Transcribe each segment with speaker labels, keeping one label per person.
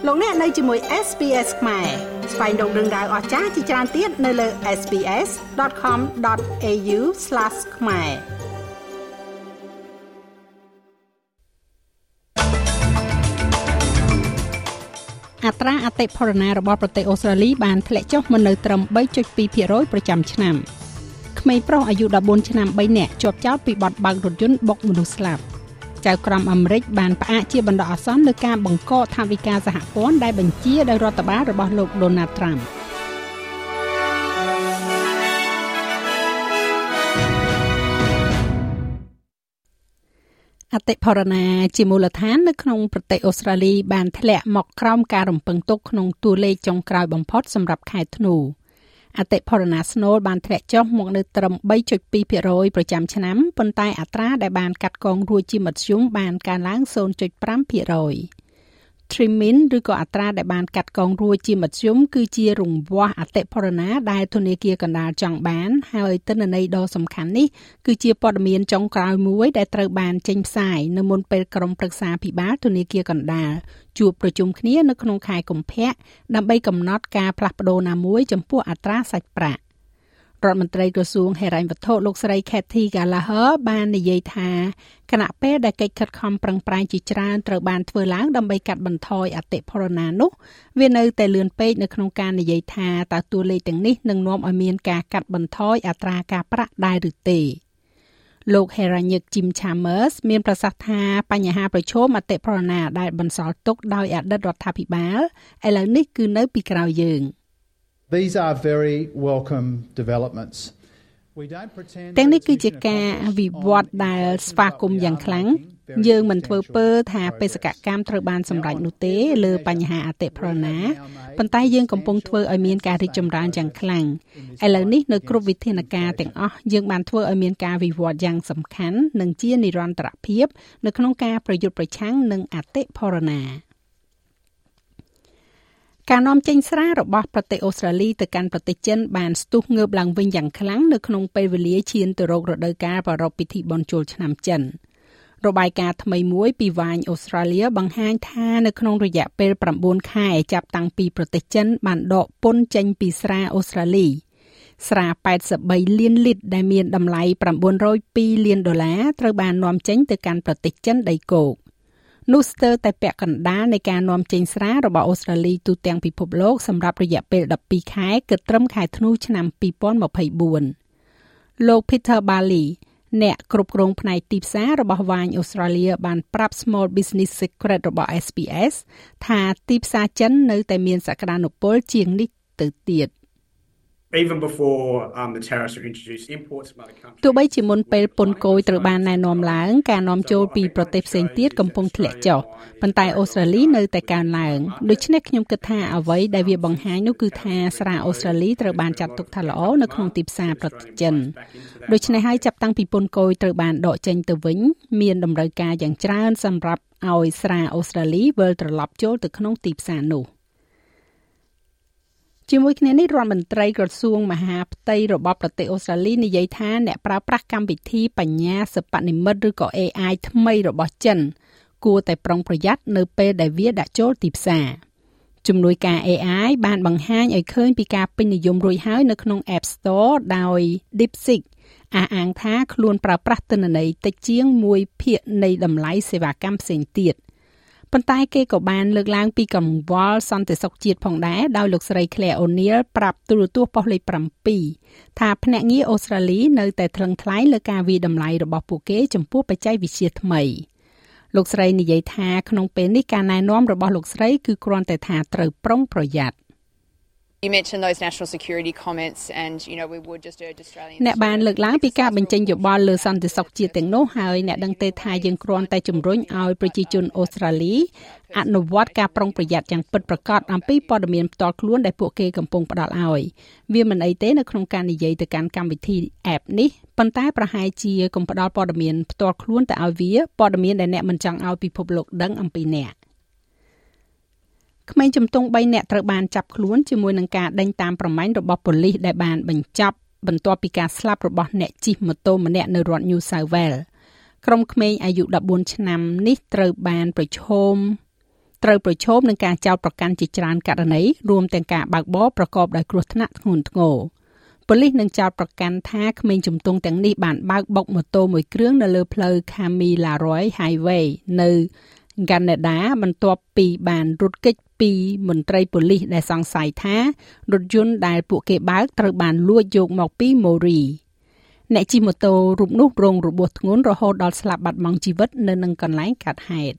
Speaker 1: លោកអ្នកនៅជាមួយ SPS ខ្មែរស្វែងរកដឹងដៅអស្ចារ្យជាច្រើនទៀតនៅលើ sps.com.au/khmerអត្រាអតិផរណារបស់ប្រទេសអូស្ត្រាលីបានធ្លាក់ចុះមកនៅត្រឹម 3.2% ប្រចាំឆ្នាំក្មេងប្រុសអាយុ14ឆ្នាំ3នាក់ជាប់ចោទពីបទបើករថយន្តបុកមនុស្សស្លាប់ចៅក្រមអាមេរិកបានផ្អាកជាបណ្ដោះអាសន្នលើការបង្កកថវិកាសហព័ន្ធដែលបញ្ជាដោយរដ្ឋបាលរបស់លោក Donald Trump អតិផរណាជាមូលដ្ឋាននៅក្នុងប្រទេសអូស្ត្រាលីបានធ្លាក់មកក្រោមការរំពឹងទុកក្នុងតួលេខចុងក្រោយបំផុតសម្រាប់ខែធ្នូអតិផរណាស្នូលបានធ្លាក់ចុះមកនៅត្រឹម 3.2% ប្រចាំឆ្នាំប៉ុន្តែអត្រាដែលបានកាត់កងរួចជាមធ្យមបានកើនឡើង 0.5%Trimin ឬក៏អត្រាដែលបានកាត់កងរួចជាមធ្យមគឺជារង្វាស់អតិផរណាដែលធនាគារកណ្ដាលចង់បានហើយទិន្នន័យដ៏សំខាន់នេះគឺជាព័ត៌មានចុងក្រោយមួយដែលត្រូវបានចេញផ្សាយនៅមុនពេលក្រុមប្រឹក្សាភិបាលធនាគារកណ្ដាលជួបប្រជុំគ្នានៅក្នុងខែកុម្ភៈដើម្បីកំណត់ការផ្លាស់ប្តូរណាមួយចំពោះអត្រាសាច់ប្រាក់រដ្ឋមន្ត្រីក្រសួងហិរញ្ញវត្ថុលោកស្រី Kathy Gallagher បាននិយាយថាគណៈពេលដែលកិច្ចខិតខំប្រឹងប្រែងជាច្រើនត្រូវបានធ្វើឡើងដើម្បីកាត់បន្ថយអតិផរណានោះវានៅតែលឿនពេកនៅក្នុងការនិយាយថាតើតួលេខទាំងនេះនឹងនាំឲ្យមានការកាត់បន្ថយអត្រាការប្រាក់ដែរឬទេលោកហេរ៉ាញិក Jim Chalmers មានប្រសាសន៍ថាបញ្ហាប្រឈមអតិផរណាដែលបន្សល់ទុកដោយអតីតរដ្ឋាភិបាលឥឡូវនេះគឺនៅពីក្រោយយើង
Speaker 2: These are very welcome developments.
Speaker 1: ទាំងនេះគឺជាការវិវត្តដែលស្វាគមន៍យ៉ាងខ្លាំងយើងមិនធ្វើពើថាបេសកកម្មត្រូវបានសម្រេចនោះទេលើបញ្ហាអតិផរណាប៉ុន្តែយើងកំពុងធ្វើឲ្យមានការរីកចម្រើនយ៉ាងខ្លាំងឥឡូវនេះនៅគ្រប់វិធានការទាំងអស់យើងបានធ្វើឲ្យមានការវិវត្តយ៉ាងសំខាន់និងជានិរន្តរភាពនៅក្នុងការប្រយុទ្ធប្រឆាំងនឹងអតិផរណាការនាំចេញស្រារបស់ប្រទេសអូស្ត្រាលីទៅកាន់ប្រទេសចិនបានស្ទុះងើបឡើងវិញយ៉ាងខ្លាំងនៅក្នុងពេលវេលាឈានទៅរករដូវកាលប្រារព្ធពិធីបុណ្យចូលឆ្នាំចិនរបាយការណ៍ថ្មីមួយពីវាញអូស្ត្រាលីបង្ហាញថានៅក្នុងរយៈពេល9ខែចាប់តាំងពីប្រទេសចិនបានដកពន្ធចេញពីស្រាអូស្ត្រាលីស្រា83លានលីត្រដែលមានតម្លៃ$902លានត្រូវបាននាំចេញទៅកាន់ប្រទេសចិនដីគោកនោះស្ទើរតែពាក់កណ្ដាលនៃការនាំចេញស្រារបស់អូស្ត្រាលីទូទាំងពិភពលោកសម្រាប់រយៈពេល12ខែគិតត្រឹមខែធ្នូឆ្នាំ2024លោក Peter Barley អ្នកគ្រប់គ្រងផ្នែកទីផ្សាររបស់វាញអូស្ត្រាលីបានប្រាប់ Small Business Secret របស់ SPS ថាទីផ្សារចិននៅតែមានសក្តានុពលជាងនេះទៅទៀត
Speaker 3: Even before the tariffs were introduced, imports from other countries.
Speaker 1: ទោះបីជាមុនពេលពន្ធគយត្រូវបានណែនាំឡើងការនាំចូលពីប្រទេសផ្សេងទៀតកំពុងធ្លាក់ចុះប៉ុន្តែអូស្ត្រាលីនៅតែកើនឡើងដូច្នេះខ្ញុំគិតថាអ្វីដែលវាបង្ហាញនោះគឺថាស្រាអូស្ត្រាលីត្រូវបានចាត់ទុកថាល្អនៅក្នុងទីផ្សារប្រទេសចិនដូច្នេះហើយចាប់តាំងពីពន្ធគយត្រូវបានដកចេញទៅវិញមានតម្រូវការយ៉ាងច្រើនសម្រាប់ឲ្យស្រាអូស្ត្រាលីវិលត្រឡប់ចូលទៅក្នុងទីផ្សារនោះជាមួយគ្នានេះរដ្ឋមន្ត្រីក្រសួងមហាផ្ទៃរបស់ប្រទេសអូស្ត្រាលីនិយាយថាអ្នកប្រើប្រាស់កម្មវិធីបញ្ញាសិប្បនិម្មិតឬក៏ AI ថ្មីរបស់ចិនគួរតែប្រុងប្រយ័ត្ននៅពេលដែលវាដាក់ចូលទីផ្សារជំនួយការ AI បានបង្ហាញឲ្យឃើញពីការពេញនិយមរួចហើយនៅក្នុង App Store ដោយ DeepSeek អះអាងថាខ្លួនប្រើប្រាស់ទិន្នន័យតិចជាង 1% នៃតម្លៃសេវាកម្មផ្សេងទៀតប៉ុន្តែគេក៏បានលើកឡើងពីកង្វល់សន្តិសុខជាតិផងដែរដោយលោកស្រី Claire O'Neil ប្រាប់ទូរទស្សន៍ប៉ុស្តិ៍លេខ7ថាភ្នាក់ងារអូស្ត្រាលីនៅតែថ្លឹងថ្លែងលើការវាយតម្លៃរបស់ពួកគេចំពោះបច្ចេកវិទ្យាថ្មីលោកស្រីនិយាយថាក្នុងពេលនេះការណែនាំរបស់លោកស្រីគឺគ្រាន់តែថាត្រូវប្រុងប្រយ័ត្ន
Speaker 4: You mentioned those national security comments and we would just urge Australians
Speaker 1: អ្នកបានលើកឡើងពីការបញ្ចេញយោបល់លើសន្តិសុខជាតិទាំងនោះហើយអ្នកដឹងទេថាយើងគ្រាន់តែជំរុញឲ្យប្រជាជនអូស្ត្រាលីអនុវត្តការប្រុងប្រយ័ត្នយ៉ាងពិតប្រាកដអំពីព័ត៌មានផ្ទាល់ខ្លួនដែលពួកគេកំពុងផ្ដល់ឲ្យវាមិនអីទេនៅក្នុងការនិយាយទៅកាន់កម្មវិធី app នេះប៉ុន្តែប្រហែលជាកុំផ្ដល់ព័ត៌មានផ្ទាល់ខ្លួនទៅឲ្យវាព័ត៌មានដែលអ្នកមិនចង់ឲ្យពិភពលោកដឹងអំពីអ្នកក្មេងជំទង់3នាក់ត្រូវបានចាប់ខ្លួនជាមួយនឹងការដេញតាមប្រម៉ាញ់របស់ប៉ូលីសដែលបានបញ្ចប់បន្ទាប់ពីការស្លាប់របស់អ្នកជិះម៉ូតូម្នាក់នៅរដ្ឋ New South Wales ក្រុមក្មេងអាយុ14ឆ្នាំនេះត្រូវបានប្រឈមត្រូវប្រឈមនឹងការចោទប្រកាន់ជាច្រើនករណីរួមទាំងការបើកបរប្រកបដោយគ្រោះថ្នាក់ធ្ងន់ធ្ងរប៉ូលីសនឹងចោទប្រកាន់ថាក្មេងជំទង់ទាំងនេះបានបើកបុកម៉ូតូមួយគ្រឿងនៅលើផ្លូវ Camille Leroy Highway នៅ Canada បន្ទាប់ពីបានរត់គេចពីមន្ត្រីប៉ូលីសដែលសង្ស័យថារថយន្តដែលពួកគេបើកត្រូវបានលួចយកមកពី Mori អ្នកជិះម៉ូតូរូបនោះរងរបួសធ្ងន់រហូតដល់ស្លាប់បាត់បង់ជីវិតនៅនឹងកន្លែងកើតហេតុ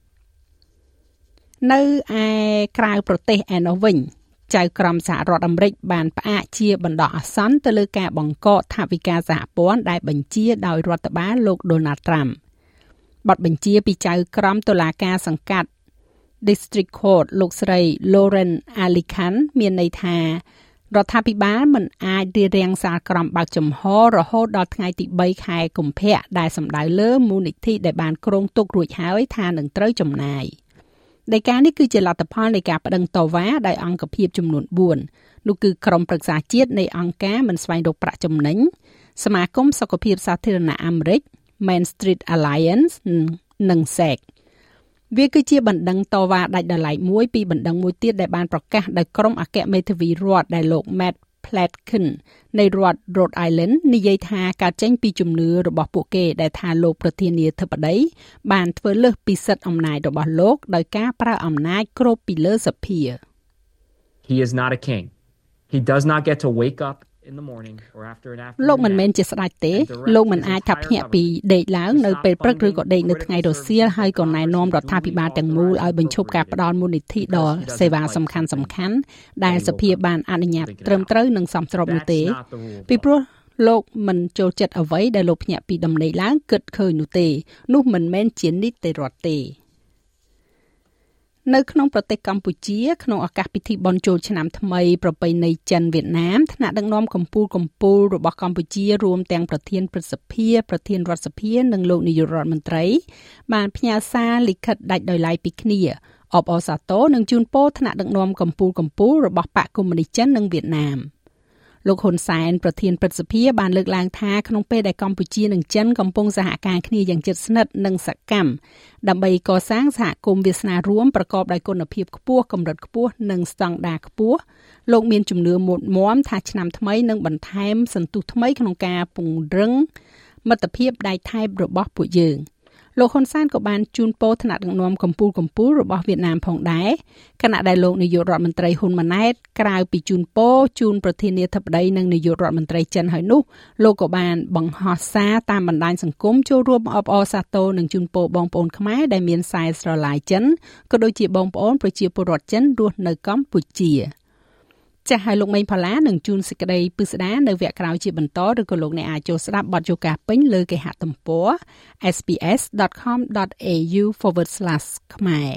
Speaker 1: នៅឯក្រៅប្រទេសឯណោះវិញចៅក្រមសហរដ្ឋអាមេរិកបានផ្អាកជាបណ្ដោះអាសន្នទៅលើការបង្កកថវិកាសហព័ន្ធដែលបញ្ជាដោយរដ្ឋបាលលោក Donald Trump បទបញ្ជាពីចៅក្រមតុលាការសង្កាត់ District Court លោកស្រី Lauren Alican មានន័យថារដ្ឋាភិបាលមិនអាចរារាំងសាលក្រមបើកចំហរហូតដល់ថ្ងៃទី3ខែកុម្ភៈដែលសំដៅលើមូលនិធិដែលបានគ្រោងទុករួចហើយថានឹងត្រូវចំណាយដីកានេះគឺជាលទ្ធផលនៃការប្តឹងតវ៉ាដោយអង្គភាពចំនួន4នោះគឺក្រុមប្រឹក្សាជាតិនៃអង្គការមិនស្វែងរកប្រាក់ចំណេញសមាគមសុខភាពសាធារណៈអាមេរិក Main Street Alliance និង SAG វាគឺជាបណ្ដឹងតវ៉ាដាច់ដោយឡែកមួយពីបណ្ដឹងមួយទៀតដែលបានប្រកាសដោយក្រុមអគ្គមេធាវីរដ្ឋដែលលោក Matt Platkin នៃរដ្ឋ Rhode Island និយាយថាការចេញពីជំនឿរបស់ពួកគេដែលថាលោកប្រធានាធិបតីបានធ្វើលើសពីសិទ្ធិអំណាចរបស់លោកដោយការប្រើអំណាចគ្របពីលើសភា
Speaker 5: He is not a king. He does not get to wake up in the morning or after an afternoon.
Speaker 1: លោកមិនមែនជាស្ដេចទេលោកមិនអាចថាភ្ញាក់ពីដេកឡើងនៅពេលព្រឹកឬក៏ដេកនៅថ្ងៃរសៀលហើយក៏ណែនាំរដ្ឋាភិបាលទាំងមូលឲ្យបញ្ឈប់ការផ្ដល់មូលនិធិដល់សេវាសំខាន់ៗដែលសភាបានអនុញ្ញាតត្រឹមត្រូវនិងសមស្របនោះទេពីព្រោះលោកមិនចូលចិត្តអ្វីដែលលោកភ្ញាក់ពីដំណេកឡើងគិតឃើញនោះទេនោះមិនមែនជានីតិរដ្ឋទេនៅក្នុងប្រទេសកម្ពុជាក្នុងឱកាសពិធីបុណ្យចូលឆ្នាំថ្មីប្រពៃណីចិនវៀតណាមថ្នាក់ដឹកនាំកម្ពុជារបស់កម្ពុជារួមទាំងប្រធានព្រឹទ្ធសភាប្រធានរដ្ឋសភានិងលោកនាយករដ្ឋមន្ត្រីបានផ្ញើសារលិខិតដាច់ដោយឡែកពីគ្នាអបអរសាទរនិងជូនពរថ្នាក់ដឹកនាំកម្ពុជារបស់បកកុម្មុយនីសចិននិងវៀតណាមលោកហ៊ុនសែនប្រធានព្រឹទ្ធសភាបានលើកឡើងថាក្នុងពេលដែលកម្ពុជានិងចិនកំពុងសហការគ្នាយ៉ាងជិតស្និទ្ធនិងសកម្មដើម្បីកសាងសហគមន៍វាសនារួមប្រកបដោយគុណភាពខ្ពស់កម្រិតខ្ពស់និងស្តង់ដារខ្ពស់លោកមានជំនឿមុតមាំថាឆ្នាំថ្មីនឹងបន្ថែមសន្ទុះថ្មីក្នុងការពង្រឹងមិត្តភាពដៃថែបរបស់ពួកយើងលោកហ៊ុនសែនក៏បានជូនពរថ្នាក់ដឹកនាំកម្ពុជារបស់វៀតណាមផងដែរខណៈដែលលោកនាយករដ្ឋមន្ត្រីហ៊ុនម៉ាណែតក្រៅពីជូនពរជូនប្រធានាធិបតីនិងនាយករដ្ឋមន្ត្រីចិនហើយនោះលោកក៏បានបង្ហោះសារតាមបណ្ដាញសង្គមចូលរួមអបអរសាទរនិងជូនពរបងប្អូនខ្មែរដែលមានខ្សែស្រឡាយចិនក៏ដូចជាបងប្អូនប្រជាពលរដ្ឋចិនរស់នៅកម្ពុជាចាស់ឲ្យលោកមេងផល្លានឹងជួនសេចក្តីពិស្ដានៅវគ្គក្រោយជាបន្តឬក៏លោកអ្នកអាចចូលស្ដាប់បទយូកាពេញលើគេហទំព័រ sbs.com.au/ ខ្មែរ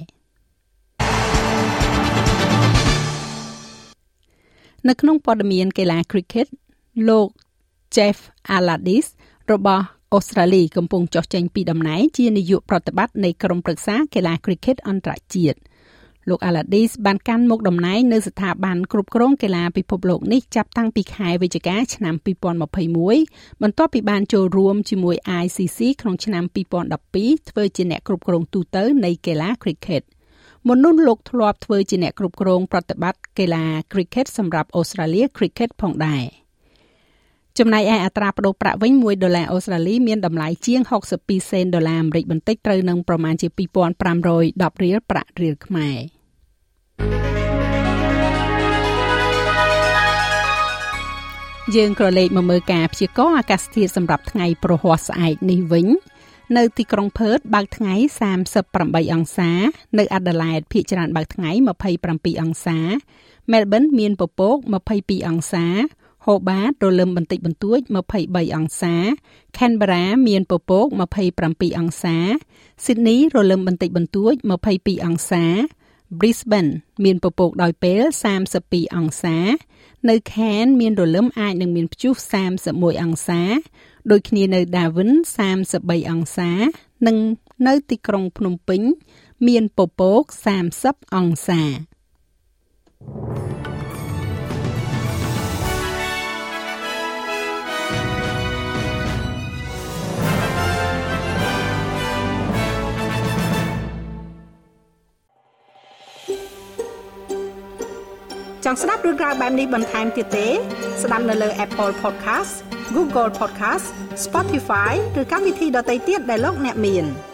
Speaker 1: នៅក្នុងព័ត៌មានកីឡា cricket លោក Jeff Aladis របស់អូស្ត្រាលីកំពុងចុះចេញពីតំណែងជានាយកប្រតិបត្តិនៃក្រុមប្រឹក្សាកីឡា cricket អន្តរជាតិលោក Aladis បានកាន់មុខតំណែងនៅស្ថាប័នគ្រប់គ្រងកីឡាពិភពលោកនេះចាប់តាំងពីខែវិច្ឆិកាឆ្នាំ2021បន្ទាប់ពីបានចូលរួមជាមួយ ICC ក្នុងឆ្នាំ2012ធ្វើជាអ្នកគ្រប់គ្រងទូទៅនៃកីឡា cricket មុននោះលោកធ្លាប់ធ្វើជាអ្នកគ្រប់គ្រងប្រតិបត្តិកីឡា cricket សម្រាប់ Australia Cricket ផងដែរចំណែកឯអត្រាប្តូរប្រាក់វិញ$1អូស្ត្រាលីមានតម្លៃជាង62សេនដុល្លារអាមេរិកបន្តិចត្រូវនឹងប្រមាណជា2510រៀលប្រាក់រៀលខ្មែរយើងក៏លេខមកមើលការព្យាករណ៍អាកាសធាតុសម្រាប់ថ្ងៃព្រហស្អែកនេះវិញនៅទីក្រុងផឺតបើកថ្ងៃ38អង្សានៅអាដាលេដភាគច្រើនបើកថ្ងៃ27អង្សាមែលប៊នមានពពក22អង្សាហូបាតរលឹមបន្តិចបន្តួច23អង្សា Canberra មានពពក27អង្សា Sydney រលឹមបន្តិចបន្តួច22អង្សា Brisbane មានពពកដោយពេល32អង្សានៅ Cairns មានរលឹមអាចនឹងមានព្យុះ31អង្សាដូចគ្នានៅ Darwin 33អង្សានិងនៅទីក្រុងភ្នំពេញមានពពក30អង្សាចង់ស្ដាប់រឿងរ៉ាវបែបនេះបន្ថែមទៀតទេស្ដាប់នៅលើ Apple Podcast Google Podcast Spotify ឬកម្មវិធីដទៃទៀតដែលលោកអ្នកមាន